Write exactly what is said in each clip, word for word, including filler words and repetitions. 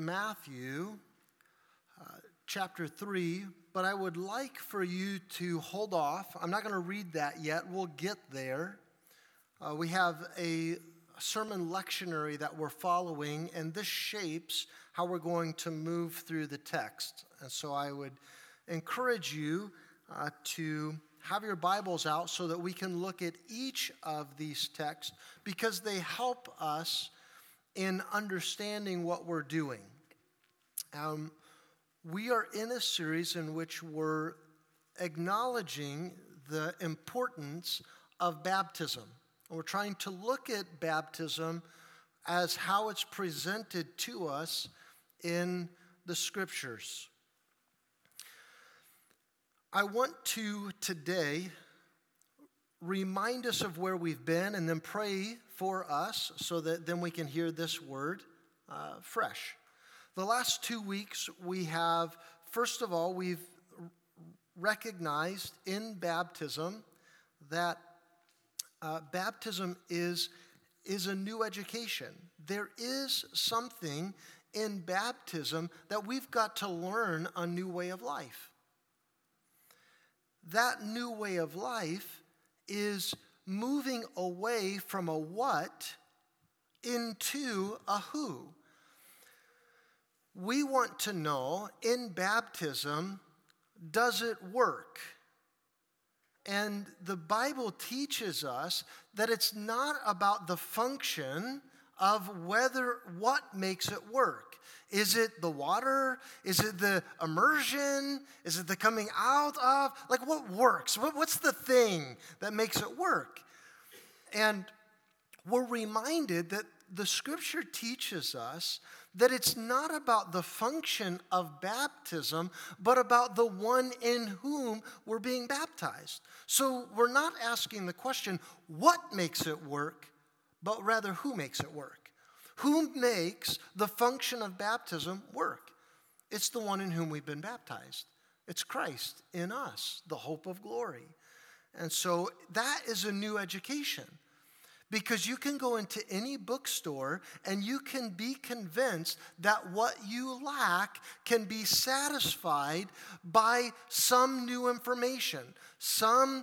Matthew uh, chapter three, but I would like for you to hold off. I'm not going to read that yet. We'll get there. Uh, we have a sermon lectionary that we're following, and this shapes how we're going to move through the text. And so I would encourage you uh, to have your Bibles out so that we can look at each of these texts because they help us in understanding what we're doing. Um, we are in a series in which we're acknowledging the importance of baptism. And we're trying to look at baptism as how it's presented to us in the Scriptures. I want to today remind us of where we've been and then pray for us so that then we can hear this word uh, fresh. The last two weeks we have, first of all, we've recognized in baptism that uh, baptism is, is a new education. There is something in baptism that we've got to learn a new way of life. That new way of life is moving away from a what into a who. We want to know in baptism, does it work? And the Bible teaches us that it's not about the function of whether what makes it work. Is it the water? Is it the immersion? Is it the coming out of? Like what works? What, what's the thing that makes it work? And we're reminded that the Scripture teaches us that it's not about the function of baptism, but about the one in whom we're being baptized. So we're not asking the question, what makes it work, but rather who makes it work? Who makes the function of baptism work? It's the one in whom we've been baptized. It's Christ in us, the hope of glory. And so that is a new education. Because you can go into any bookstore and you can be convinced that what you lack can be satisfied by some new information, some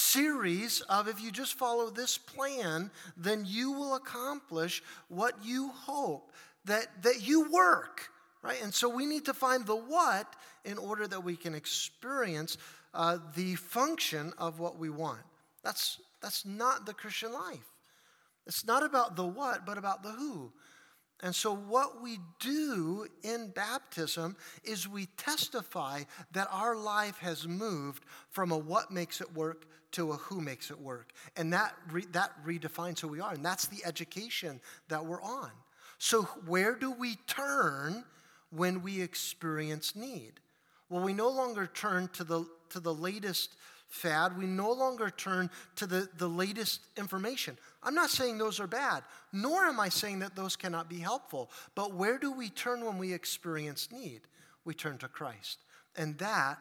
series of, if you just follow this plan, then you will accomplish what you hope, that, that you work, right? And so we need to find the what in order that we can experience uh, the function of what we want. That's, that's not the Christian life. It's not about the what, but about the who. And so what we do in baptism is we testify that our life has moved from a what makes it work to a who makes it work. And that re- that redefines who we are. And that's the education that we're on. So where do we turn when we experience need? Well, we no longer turn to the to the latest fad. We no longer turn to the, the latest information. I'm not saying those are bad, nor am I saying that those cannot be helpful. But where do we turn when we experience need? We turn to Christ. And that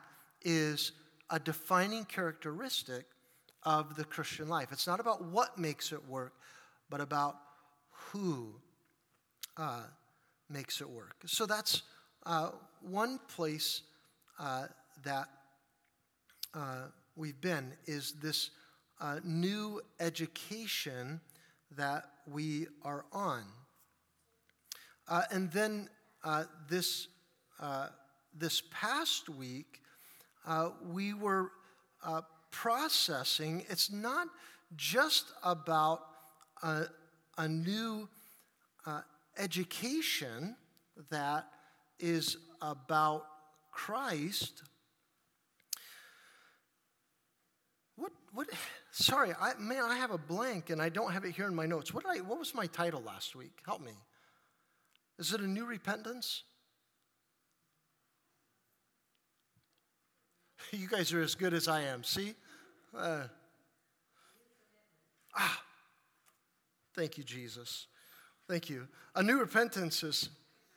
is a defining characteristic of the Christian life. It's not about what makes it work, but about who uh, makes it work. So that's uh, one place uh, that uh, we've been, is this uh, new education that we are on. Uh, and then uh, this uh, this past week, uh, we were uh, processing. It's not just about a, a new uh, education that is about Christ. What, what, sorry, I, man, I have a blank and I don't have it here in my notes. What, did I, what was my title last week? Help me. Is it a new repentance? You guys are as good as I am, see? Uh, ah, thank you, Jesus. Thank you. A new repentance is,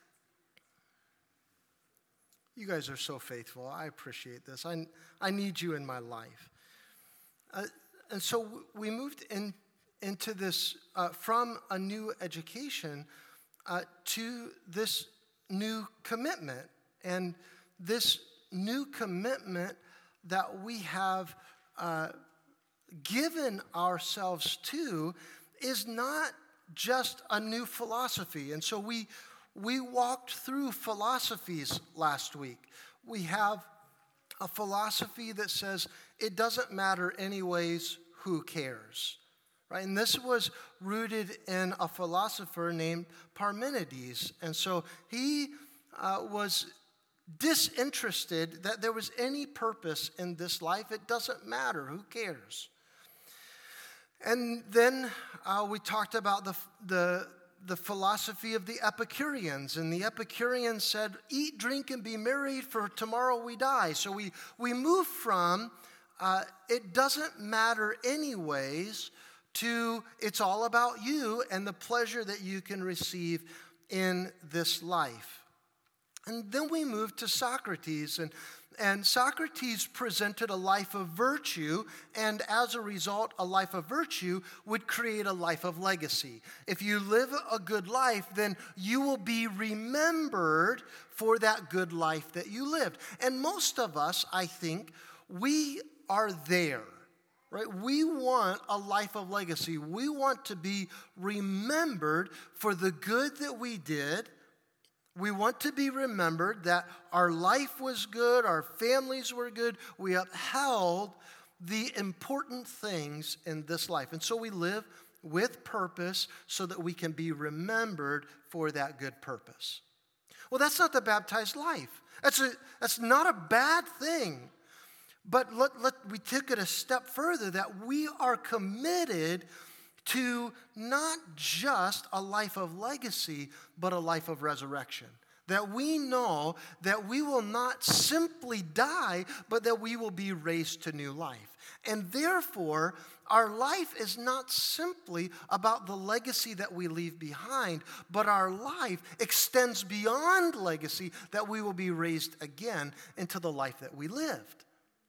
you guys are so faithful. I appreciate this. I, I need you in my life. Uh, and so we moved in, into this, uh, from a new education uh, to this new commitment. And this new commitment that we have uh, given ourselves to is not just a new philosophy. And so we we walked through philosophies last week. We have a philosophy that says it doesn't matter anyways, who cares? Right? And this was rooted in a philosopher named Parmenides. And so he uh, was disinterested that there was any purpose in this life. It doesn't matter. Who cares? And then uh, we talked about the, the, the philosophy of the Epicureans. And the Epicureans said, eat, drink, and be merry, for tomorrow we die. So we, we move from uh, it doesn't matter anyways to it's all about you and the pleasure that you can receive in this life. And then we move to Socrates, and, and Socrates presented a life of virtue, and as a result, a life of virtue would create a life of legacy. If you live a good life, then you will be remembered for that good life that you lived. And most of us, I think, we are there. Right? We want a life of legacy. We want to be remembered for the good that we did. We want to be remembered that our life was good, our families were good, we upheld the important things in this life. And so we live with purpose so that we can be remembered for that good purpose. Well, that's not the baptized life. That's, a, that's not a bad thing. But let, let, we took it a step further, that we are committed to not just a life of legacy, but a life of resurrection. That we know that we will not simply die, but that we will be raised to new life. And therefore, our life is not simply about the legacy that we leave behind, but our life extends beyond legacy, that we will be raised again into the life that we lived.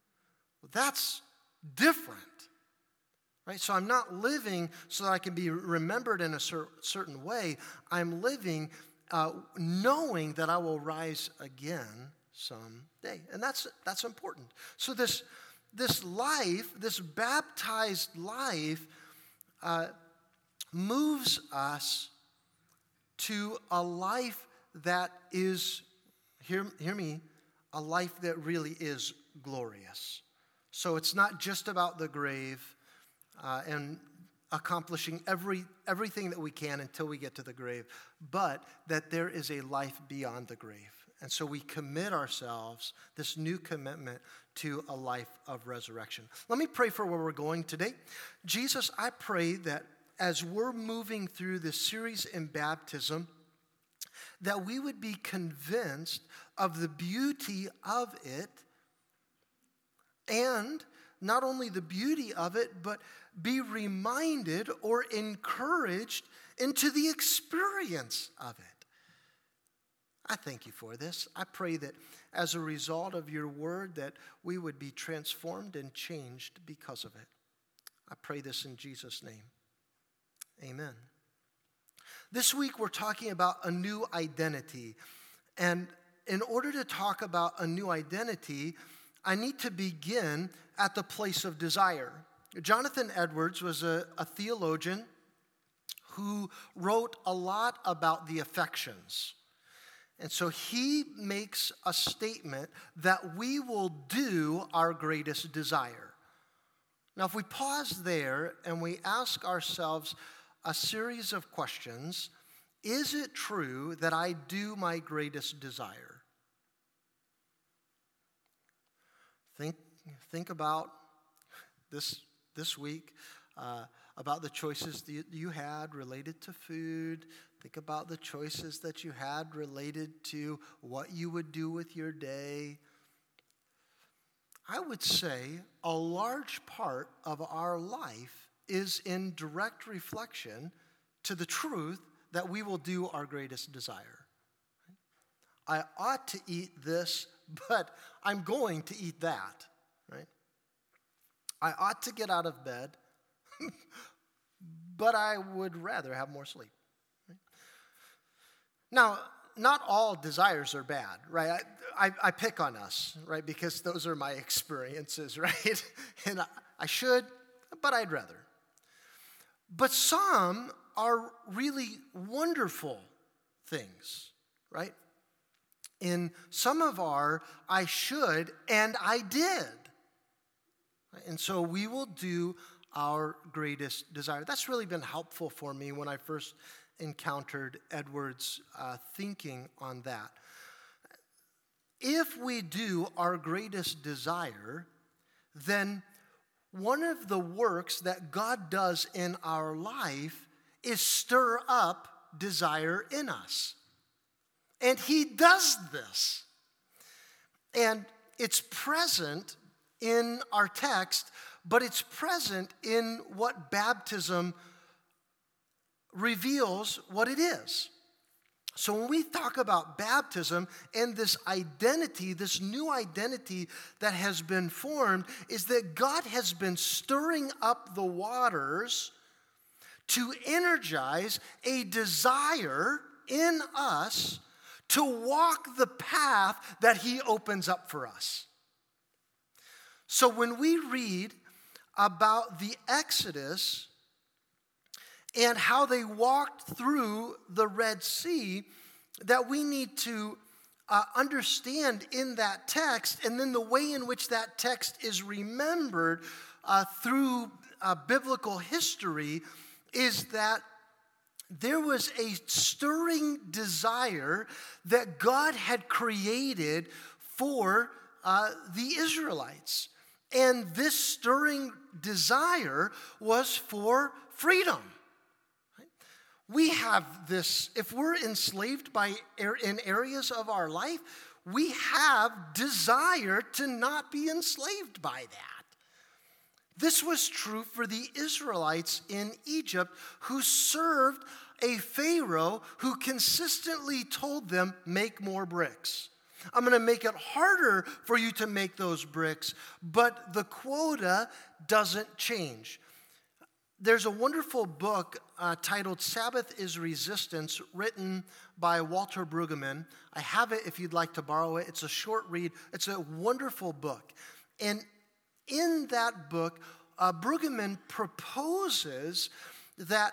That's different. Right? So I'm not living so that I can be remembered in a cer- certain way. I'm living uh, knowing that I will rise again someday. And that's that's important. So this, this life, this baptized life, uh, moves us to a life that is, hear, hear me, a life that really is glorious. So it's not just about the grave uh, and accomplishing every everything that we can until we get to the grave, but that there is a life beyond the grave. And so we commit ourselves, this new commitment, to a life of resurrection. Let me pray for where we're going today. Jesus, I pray that as we're moving through this series in baptism, that we would be convinced of the beauty of it. And not only the beauty of it, but be reminded or encouraged into the experience of it. I thank you for this. I pray that as a result of your word, that we would be transformed and changed because of it. I pray this in Jesus' name. Amen. This week we're talking about a new identity. And in order to talk about a new identity, I need to begin at the place of desire. Jonathan Edwards was a, a theologian who wrote a lot about the affections. And so he makes a statement that we will do our greatest desire. Now, if we pause there and we ask ourselves a series of questions, is it true that I do my greatest desire? Think, think about this, this week, uh, about the choices that you, you had related to food. Think about the choices that you had related to what you would do with your day. I would say a large part of our life is in direct reflection to the truth that we will do our greatest desire. I ought to eat this, but I'm going to eat that, right? I ought to get out of bed, but I would rather have more sleep. Right? Now, not all desires are bad, right? I, I, I pick on us, right? Because those are my experiences, right? And I, I should, but I'd rather. But some are really wonderful things, right? In some of our I should and I did. And so we will do our greatest desire. That's really been helpful for me when I first encountered Edward's uh, thinking on that. If we do our greatest desire, then one of the works that God does in our life is stir up desire in us. And he does this. And it's present in our text, but it's present in what baptism reveals what it is. So when we talk about baptism and this identity, this new identity that has been formed, is that God has been stirring up the waters to energize a desire in us to walk the path that he opens up for us. So when we read about the Exodus and how they walked through the Red Sea, that we need to uh, understand in that text, and then the way in which that text is remembered uh, through uh, biblical history, is that there was a stirring desire that God had created for uh, the Israelites. And this stirring desire was for freedom. We have this, if we're enslaved by in areas of our life, we have desire to not be enslaved by that. This was true for the Israelites in Egypt who served a Pharaoh who consistently told them, make more bricks. I'm going to make it harder for you to make those bricks, but the quota doesn't change. There's a wonderful book uh, titled Sabbath is Resistance, written by Walter Brueggemann. I have it if you'd like to borrow it. It's a short read. It's a wonderful book. And in that book, uh, Brueggemann proposes that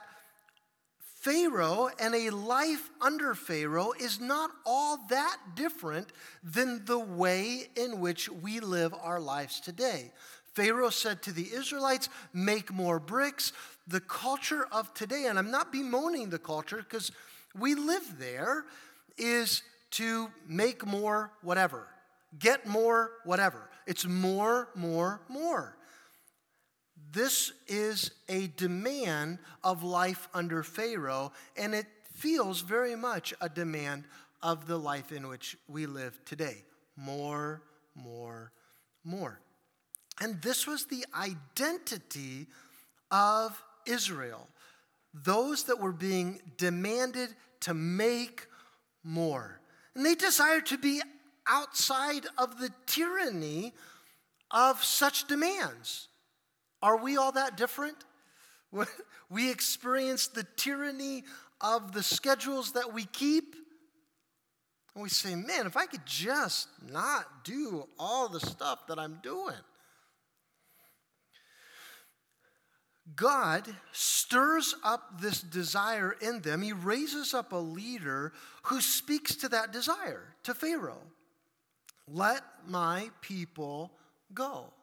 Pharaoh and a life under Pharaoh is not all that different than the way in which we live our lives today. Pharaoh said to the Israelites, make more bricks. The culture of today, and I'm not bemoaning the culture because we live there, is to make more whatever, get more whatever. It's more, more, more. This is a demand of life under Pharaoh, and it feels very much a demand of the life in which we live today. More, more, more. And this was the identity of Israel, those that were being demanded to make more. And they desired to be outside of the tyranny of such demands. Are we all that different? We experience the tyranny of the schedules that we keep. And we say, man, if I could just not do all the stuff that I'm doing. God stirs up this desire in them. He raises up a leader who speaks to that desire, to Pharaoh. Let my people go.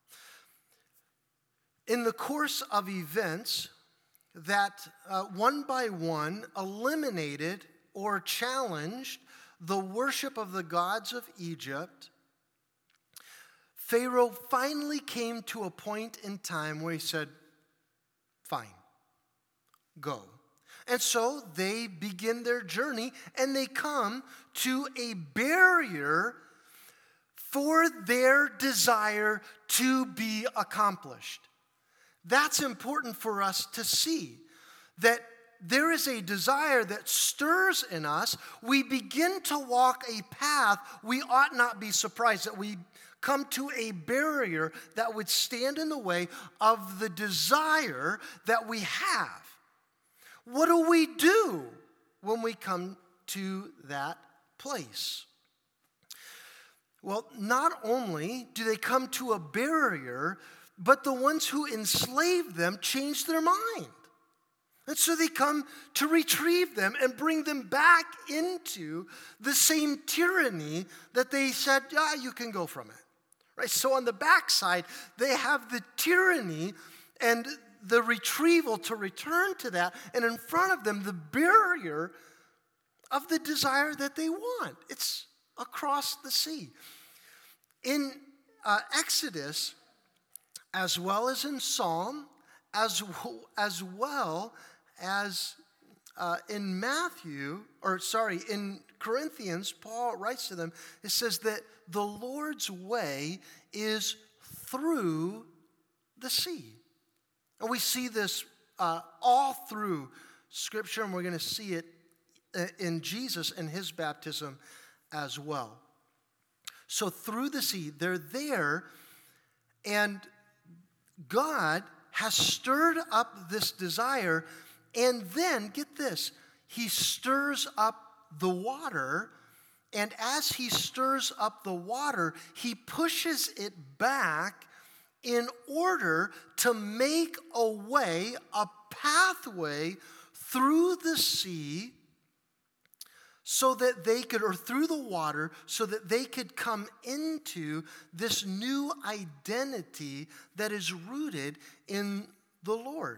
In the course of events that uh, one by one eliminated or challenged the worship of the gods of Egypt, Pharaoh finally came to a point in time where he said, fine, go. And so they begin their journey and they come to a barrier for their desire to be accomplished. That's important for us to see, that there is a desire that stirs in us. We begin to walk a path. We ought not be surprised that we come to a barrier that would stand in the way of the desire that we have. What do we do when we come to that place. Well, not only do they come to a barrier, but the ones who enslaved them change their mind. And so they come to retrieve them and bring them back into the same tyranny that they said, yeah, you can go from it. Right? So on the backside, they have the tyranny and the retrieval to return to that. And in front of them, the barrier of the desire that they want. It's across the sea. In uh, Exodus, as well as in Psalm, as, as well as uh, in Matthew, or sorry, in Corinthians, Paul writes to them, it says that the Lord's way is through the sea. And we see this uh, all through Scripture, and we're going to see it in Jesus and his baptism as well. So through the sea, they're there, and God has stirred up this desire, and then, get this, he stirs up the water, and as he stirs up the water, he pushes it back in order to make a way, a pathway through the sea, so that they could, or through the water, so that they could come into this new identity that is rooted in the Lord.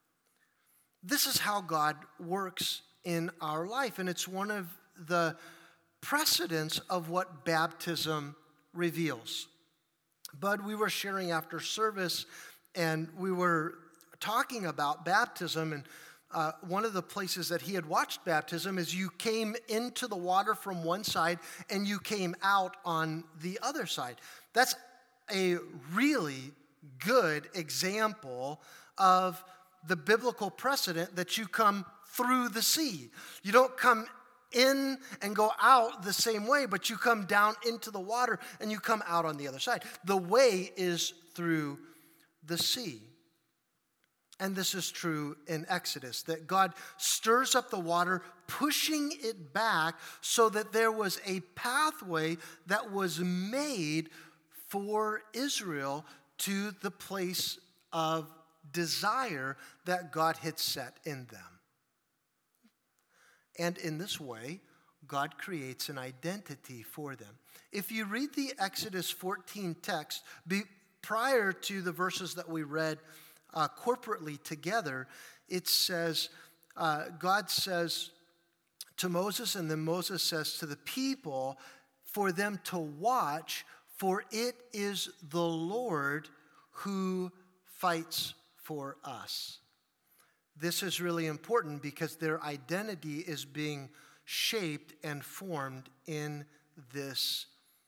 This is how God works in our life, and it's one of the precedents of what baptism reveals. Bud, we were sharing after service, and we were talking about baptism, and Uh, one of the places that he had watched baptism is you came into the water from one side and you came out on the other side. That's a really good example of the biblical precedent that you come through the sea. You don't come in and go out the same way, but you come down into the water and you come out on the other side. The way is through the sea. And this is true in Exodus, that God stirs up the water, pushing it back so that there was a pathway that was made for Israel to the place of desire that God had set in them. And in this way, God creates an identity for them. If you read the Exodus fourteen text, be, prior to the verses that we read Uh, corporately together, it says, uh, God says to Moses, and then Moses says to the people, for them to watch, for it is the Lord who fights for us. This is really important because their identity is being shaped and formed in this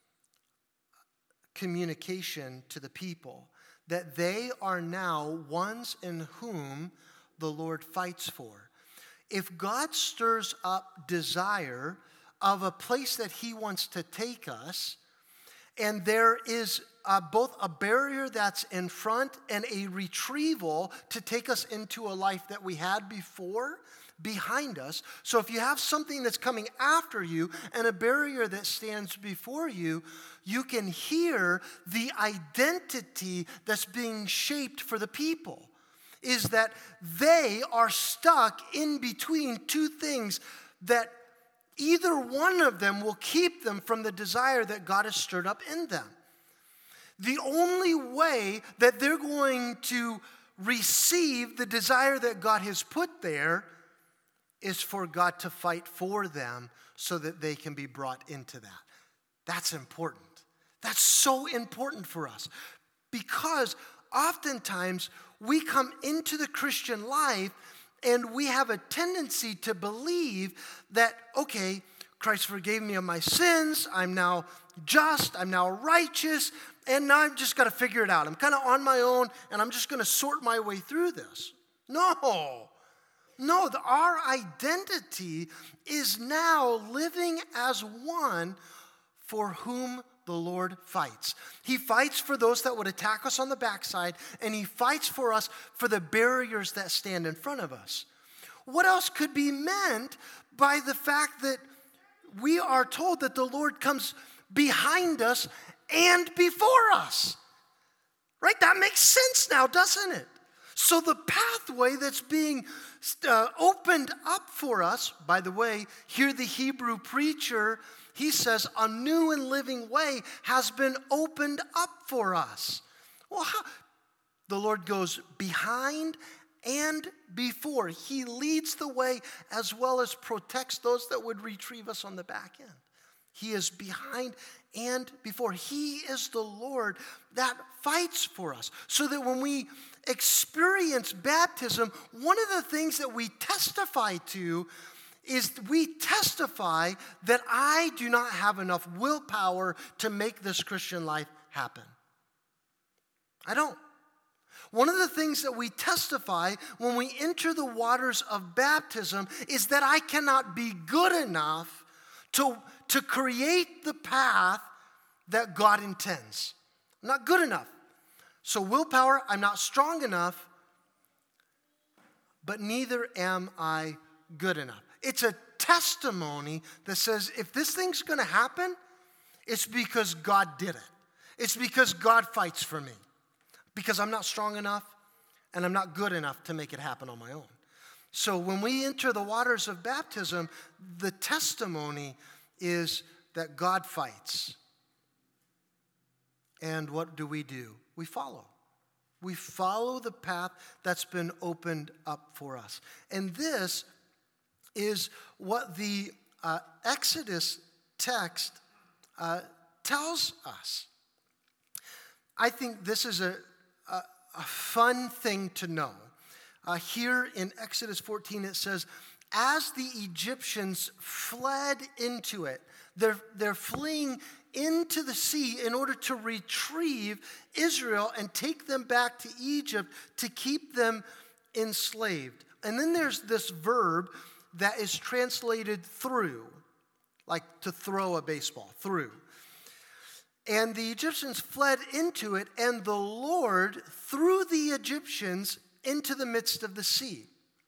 communication to the people, that they are now ones in whom the Lord fights for. If God stirs up desire of a place that he wants to take us, and there is uh, both a barrier that's in front and a retrieval to take us into a life that we had before, behind us. So if you have something that's coming after you and a barrier that stands before you, you can hear the identity that's being shaped for the people. Is that they are stuck in between two things that either one of them will keep them from the desire that God has stirred up in them. The only way that they're going to receive the desire that God has put there is for God to fight for them so that they can be brought into that. That's important. That's so important for us because oftentimes we come into the Christian life and we have a tendency to believe that, okay, Christ forgave me of my sins, I'm now just, I'm now righteous, and now I've just got to figure it out. I'm kind of on my own, and I'm just going to sort my way through this. No. No, the, our identity is now living as one for whom the Lord fights. He fights for those that would attack us on the backside, and he fights for us for the barriers that stand in front of us. What else could be meant by the fact that we are told that the Lord comes behind us and before us. Right? That makes sense now, doesn't it? So the pathway that's being uh, opened up for us, by the way, here the Hebrew preacher, he says, a new and living way has been opened up for us. Well, how? The Lord goes behind and before. He leads the way as well as protects those that would retrieve us on the back end. He is behind and before. He is the Lord that fights for us. So that when we experience baptism, one of the things that we testify to is we testify that I do not have enough willpower to make this Christian life happen. I don't. One of the things that we testify when we enter the waters of baptism is that I cannot be good enough to, to create the path that God intends. I'm not good enough. So willpower, I'm not strong enough, but neither am I good enough. It's a testimony that says if this thing's going to happen, it's because God did it. It's because God fights for me. Because I'm not strong enough and I'm not good enough to make it happen on my own. So when we enter the waters of baptism, the testimony is that God fights. And what do we do? We follow. We follow the path that's been opened up for us. And this is what the uh, Exodus text uh, tells us. I think this is a A, a fun thing to know. Uh, here in Exodus fourteen, it says, as the Egyptians fled into it, they're, they're fleeing into the sea in order to retrieve Israel and take them back to Egypt to keep them enslaved. And then there's this verb that is translated through, like to throw a baseball, through. And the Egyptians fled into it, and the Lord threw the Egyptians into the midst of the sea.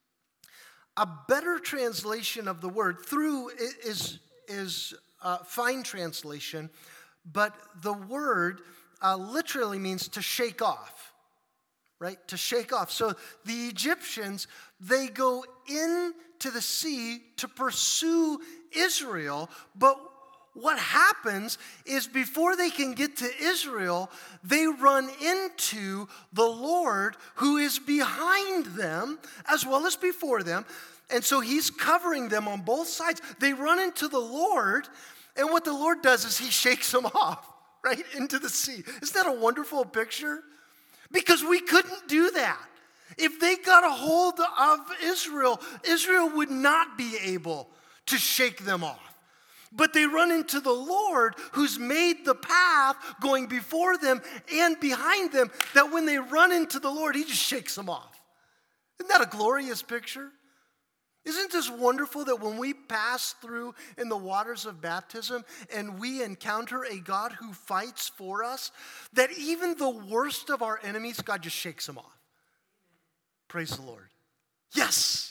A better translation of the word, through, is, is a fine translation, but the word uh, literally means to shake off, right? To shake off. So the Egyptians, they go into the sea to pursue Israel, but what happens is before they can get to Israel, they run into the Lord who is behind them as well as before them. And so he's covering them on both sides. They run into the Lord, and what the Lord does is he shakes them off, right, into the sea. Isn't that a wonderful picture? Because we couldn't do that. If they got a hold of Israel, Israel would not be able to shake them off. But they run into the Lord who's made the path going before them and behind them, that when they run into the Lord, he just shakes them off. Isn't that a glorious picture? Isn't this wonderful that when we pass through in the waters of baptism and we encounter a God who fights for us, that even the worst of our enemies, God just shakes them off. Praise the Lord. Yes.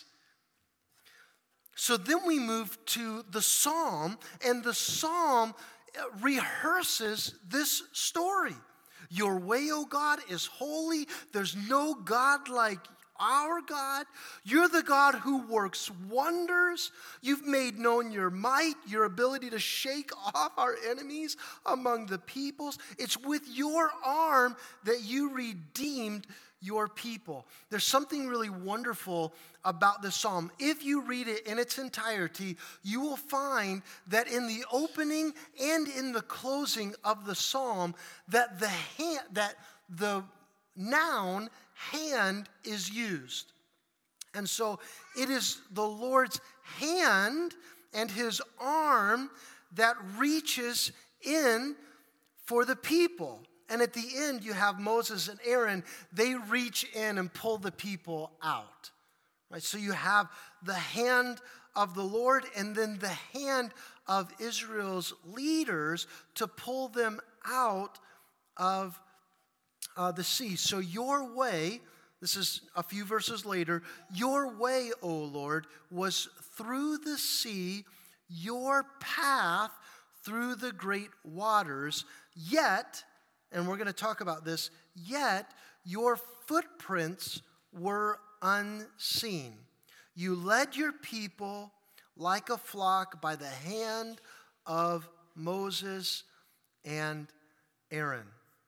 So then we move to the psalm, and the psalm rehearses this story. Your way, O God, is holy. There's no God like our God. You're the God who works wonders. You've made known your might, your ability to shake off our enemies among the peoples. It's with your arm that you redeemed your people. There's something really wonderful about this psalm. If you read it in its entirety, you will find that in the opening and in the closing of the psalm, that the hand, that the noun hand is used. And so it is the Lord's hand and his arm that reaches in for the people. And at the end, you have Moses and Aaron. They reach in and pull the people out. Right? So you have the hand of the Lord and then the hand of Israel's leaders to pull them out of uh, the sea. So your way, this is a few verses later, your way, O Lord, was through the sea, your path through the great waters, yet, and we're going to talk about this, yet your footprints were unseen. You led your people like a flock by the hand of Moses and Aaron.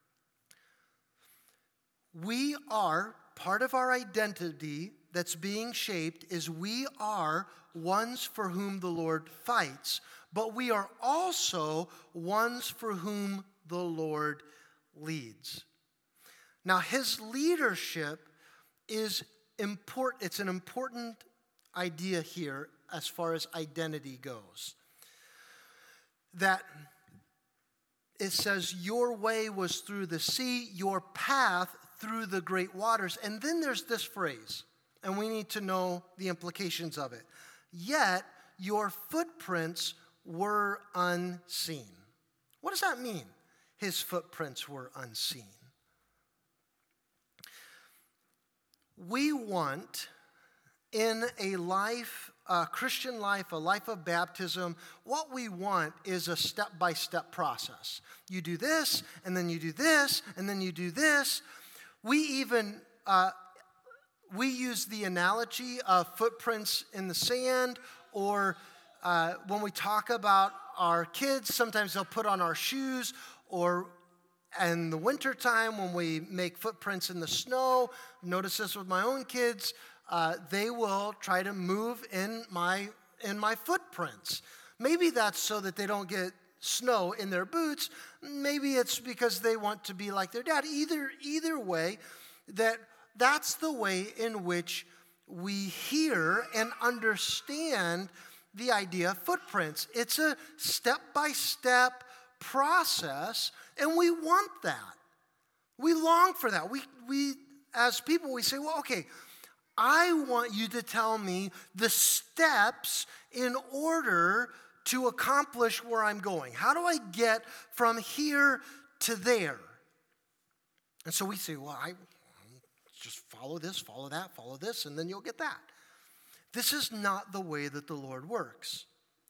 We are, part of our identity that's being shaped is we are ones for whom the Lord fights, but we are also ones for whom the Lord leads. Now, his leadership is important. It's an important idea here as far as identity goes. That it says, your way was through the sea, your path through the great waters. And then there's this phrase, and we need to know the implications of it. Yet your footprints were unseen. What does that mean? His footprints were unseen. We want in a life, a Christian life, a life of baptism, what we want is a step-by-step process. You do this, and then you do this, and then you do this. We even, uh, we use the analogy of footprints in the sand, or uh, when we talk about our kids, sometimes they'll put on our shoes, or in the wintertime when we make footprints in the snow. Notice this with my own kids. Uh, they will try to move in my in my footprints. Maybe that's so that they don't get snow in their boots. Maybe it's because they want to be like their dad. Either either way, that that's the way in which we hear and understand the idea of footprints. It's a step-by-step process, and we want that. We long for that. We we as people we say, well, okay, I want you to tell me the steps in order to accomplish where I'm going. How do I get from here to there? And so we say, well, I just follow this, follow that, follow this, and then you'll get that. This is not the way that the Lord works.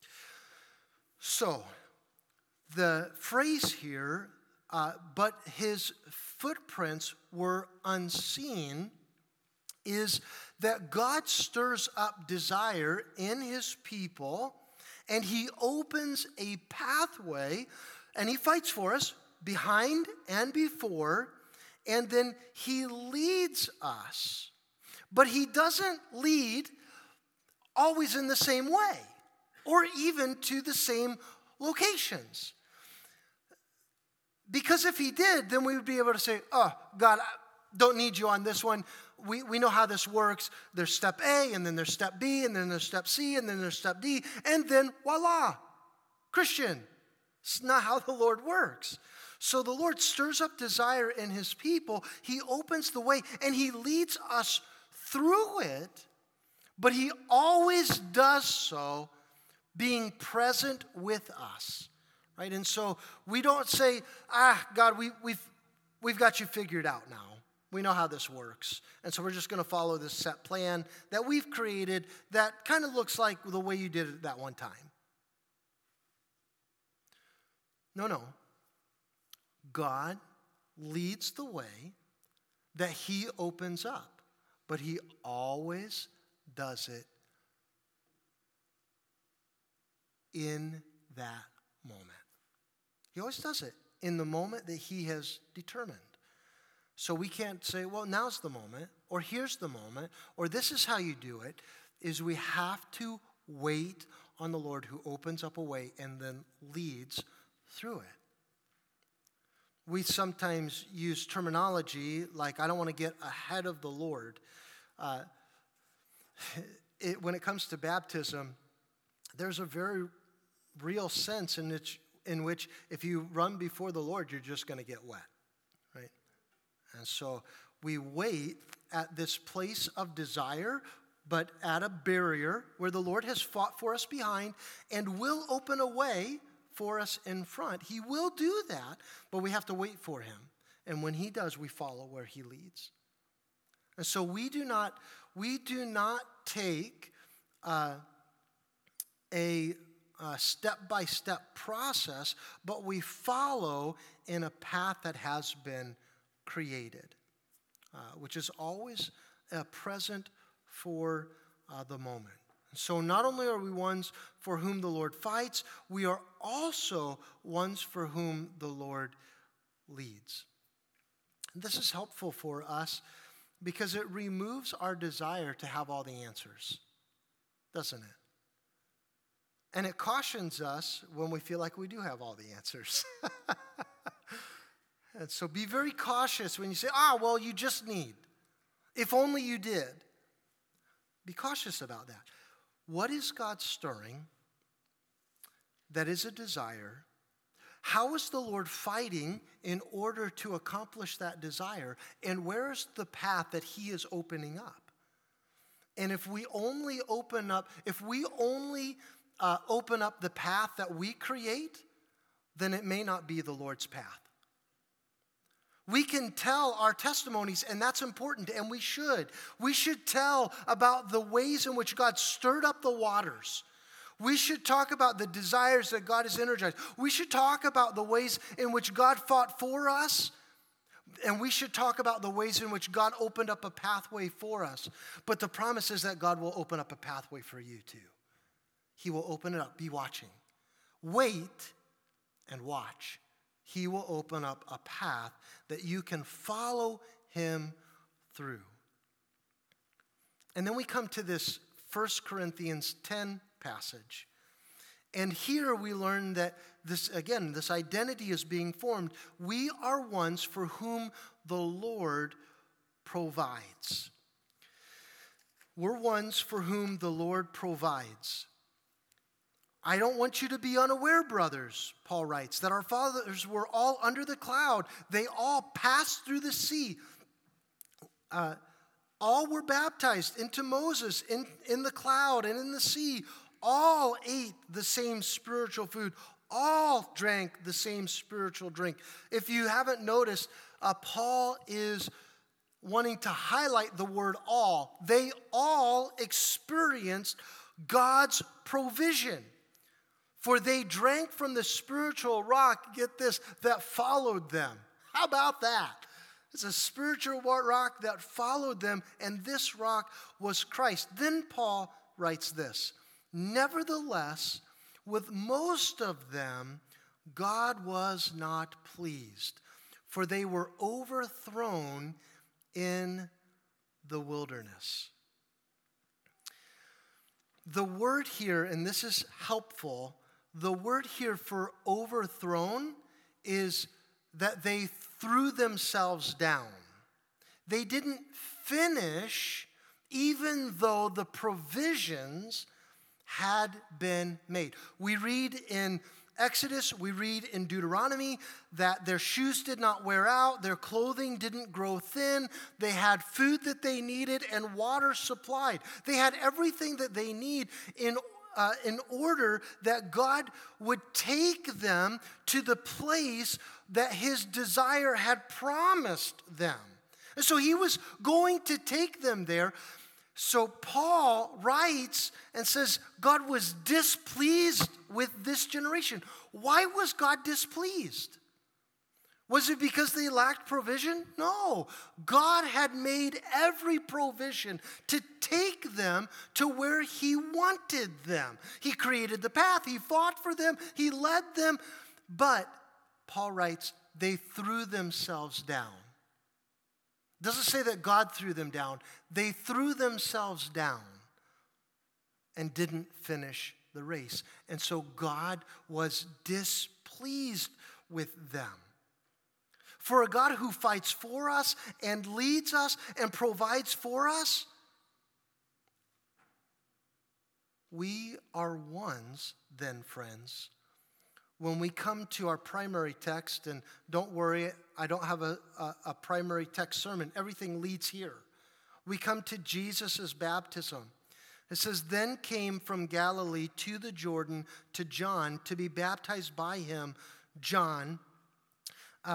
So, the phrase here, uh, but his footprints were unseen, is that God stirs up desire in his people, and he opens a pathway, and he fights for us behind and before, and then he leads us. But he doesn't lead always in the same way, or even to the same locations. Because if he did, then we would be able to say, oh, God, I don't need you on this one. We, we know how this works. There's step A, and then there's step B, and then there's step C, and then there's step D, and then voila, Christian. It's not how the Lord works. So the Lord stirs up desire in his people. He opens the way, and he leads us through it, but he always does so being present with us. Right? And so we don't say, ah, God, we, we've, we've got you figured out now. We know how this works. And so we're just going to follow this set plan that we've created that kind of looks like the way you did it that one time. No, no. God leads the way that he opens up, but he always does it in that moment. He always does it in the moment that he has determined. So we can't say, well, now's the moment, or here's the moment, or this is how you do it, is we have to wait on the Lord who opens up a way and then leads through it. We sometimes use terminology like, I don't want to get ahead of the Lord. Uh, it, when it comes to baptism, there's a very real sense in which, in which if you run before the Lord, you're just going to get wet, right? And so we wait at this place of desire, but at a barrier where the Lord has fought for us behind and will open a way for us in front. He will do that, but we have to wait for him. And when he does, we follow where he leads. And so we do not, we do not take uh, a, a step-by-step process, but we follow in a path that has been created, uh, which is always uh, present for uh, the moment. So not only are we ones for whom the Lord fights, we are also ones for whom the Lord leads. And this is helpful for us because it removes our desire to have all the answers, doesn't it? And it cautions us when we feel like we do have all the answers. And so be very cautious when you say, ah, well, you just need. If only you did. Be cautious about that. What is God stirring that is a desire? How is the Lord fighting in order to accomplish that desire? And where is the path that he is opening up? And if we only open up, if we only uh, open up the path that we create, then it may not be the Lord's path. We can tell our testimonies, and that's important, and we should. We should tell about the ways in which God stirred up the waters. We should talk about the desires that God has energized. We should talk about the ways in which God fought for us, and we should talk about the ways in which God opened up a pathway for us. But the promise is that God will open up a pathway for you too. He will open it up. Be watching. Wait and watch. He will open up a path that you can follow him through. And then we come to this First Corinthians ten passage. And here we learn that this, again, this identity is being formed. We are ones for whom the Lord provides. We're ones for whom the Lord provides. I don't want you to be unaware, brothers, Paul writes, that our fathers were all under the cloud. They all passed through the sea. Uh, all were baptized into Moses in, in the cloud and in the sea. All ate the same spiritual food. All drank the same spiritual drink. If you haven't noticed, uh, Paul is wanting to highlight the word all. They all experienced God's provision. For they drank from the spiritual rock, get this, that followed them. How about that? It's a spiritual rock that followed them, and this rock was Christ. Then Paul writes this, nevertheless, with most of them, God was not pleased, for they were overthrown in the wilderness. The word here, and this is helpful, the word here for overthrown is that they threw themselves down. They didn't finish even though the provisions had been made. We read in Exodus, we read in Deuteronomy that their shoes did not wear out, their clothing didn't grow thin, they had food that they needed and water supplied. They had everything that they need in Uh, in order that God would take them to the place that his desire had promised them. And so he was going to take them there. So Paul writes and says, God was displeased with this generation. Why was God displeased? Was it because they lacked provision? No. God had made every provision to take them to where he wanted them. He created the path. He fought for them. He led them. But, Paul writes, they threw themselves down. It doesn't say that God threw them down. They threw themselves down and didn't finish the race. And so God was displeased with them. For a God who fights for us and leads us and provides for us, we are ones then, friends. When we come to our primary text, and don't worry, I don't have a, a, a primary text sermon. Everything leads here. We come to Jesus' baptism. It says, then came from Galilee to the Jordan to John to be baptized by him, John. Uh,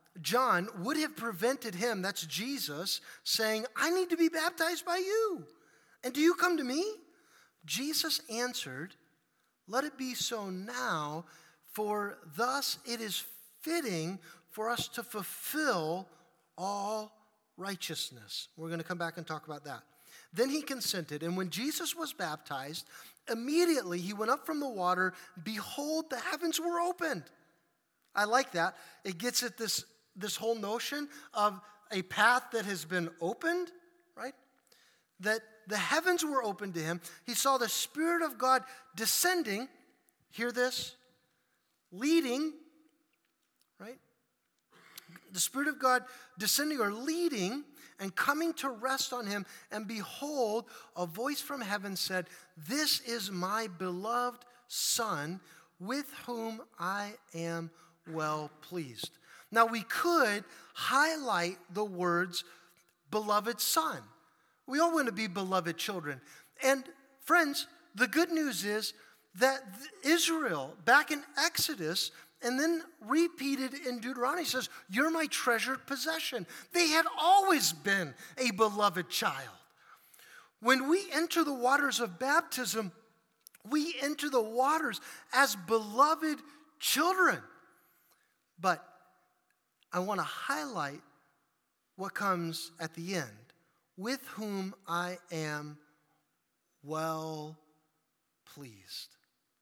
John would have prevented him, that's Jesus, saying, I need to be baptized by you. And do you come to me? Jesus answered, let it be so now, for thus it is fitting for us to fulfill all righteousness. We're going to come back and talk about that. Then he consented, and when Jesus was baptized, immediately he went up from the water. Behold, the heavens were opened. I like that. It gets at this, this whole notion of a path that has been opened, right? That the heavens were opened to him. He saw the Spirit of God descending, hear this, leading, right? The Spirit of God descending or leading and coming to rest on him. And behold, a voice from heaven said, this is my beloved Son, with whom I am well pleased. Now we could highlight the words, beloved Son. We all want to be beloved children. And friends, the good news is that Israel, back in Exodus, and then repeated in Deuteronomy, says, you're my treasured possession. They had always been a beloved child. When we enter the waters of baptism, we enter the waters as beloved children. But I want to highlight what comes at the end, with whom I am well pleased.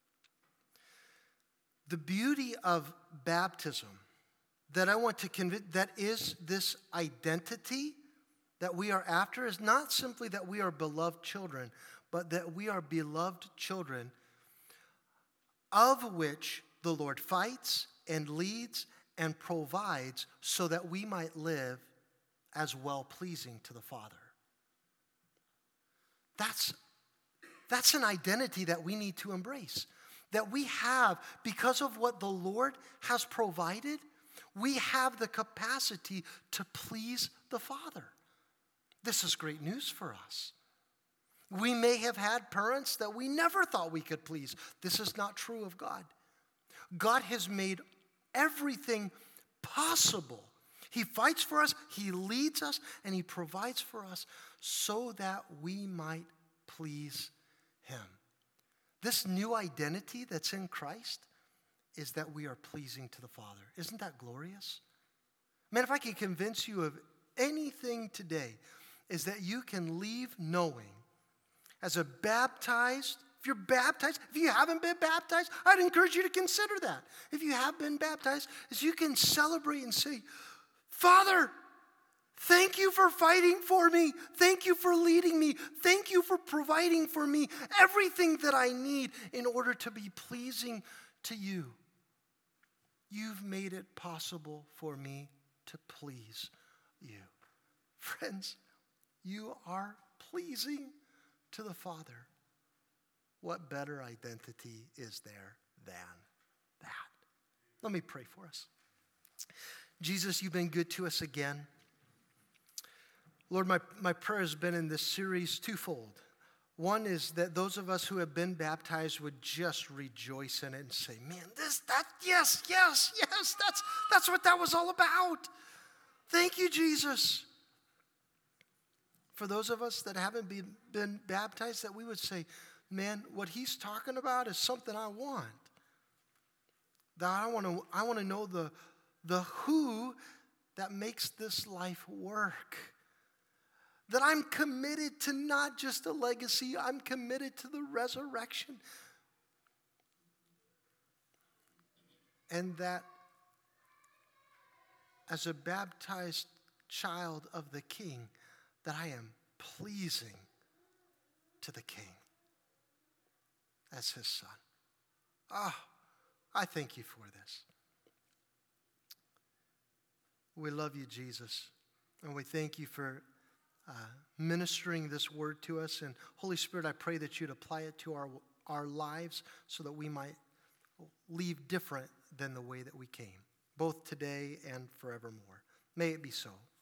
The beauty of baptism that I want to convey, that is this identity that we are after, is not simply that we are beloved children, but that we are beloved children of which the Lord fights and leads and provides so that we might live as well-pleasing to the Father. That's, that's an identity that we need to embrace. That we have, because of what the Lord has provided, we have the capacity to please the Father. This is great news for us. We may have had parents that we never thought we could please. This is not true of God. God has made everything possible. He fights for us, He leads us, and He provides for us so that we might please Him. This new identity that's in Christ is that we are pleasing to the Father. Isn't that glorious? Man, if I can convince you of anything today, is that you can leave knowing, as a baptized, if you're baptized, if you haven't been baptized, I'd encourage you to consider that. If you have been baptized, is you can celebrate and say, Father, thank you for fighting for me. Thank you for leading me. Thank you for providing for me everything that I need in order to be pleasing to you. You've made it possible for me to please you. Friends, you are pleasing to the Father. What better identity is there than that? Let me pray for us. Jesus, you've been good to us again. Lord, my, my prayer has been in this series twofold. One is that those of us who have been baptized would just rejoice in it and say, man, this, that, yes, yes, yes, that's, that's what that was all about. Thank you, Jesus. For those of us that haven't been, been baptized, that we would say, man, what he's talking about is something I want. That I want to, I want to know the, the who that makes this life work. That I'm committed to not just a legacy, I'm committed to the resurrection. And that as a baptized child of the King, that I am pleasing to the King as his son. Ah, oh, I thank you for this. We love you, Jesus, and we thank you for uh, ministering this word to us. And Holy Spirit, I pray that you'd apply it to our, our lives so that we might leave different than the way that we came, both today and forevermore. May it be so.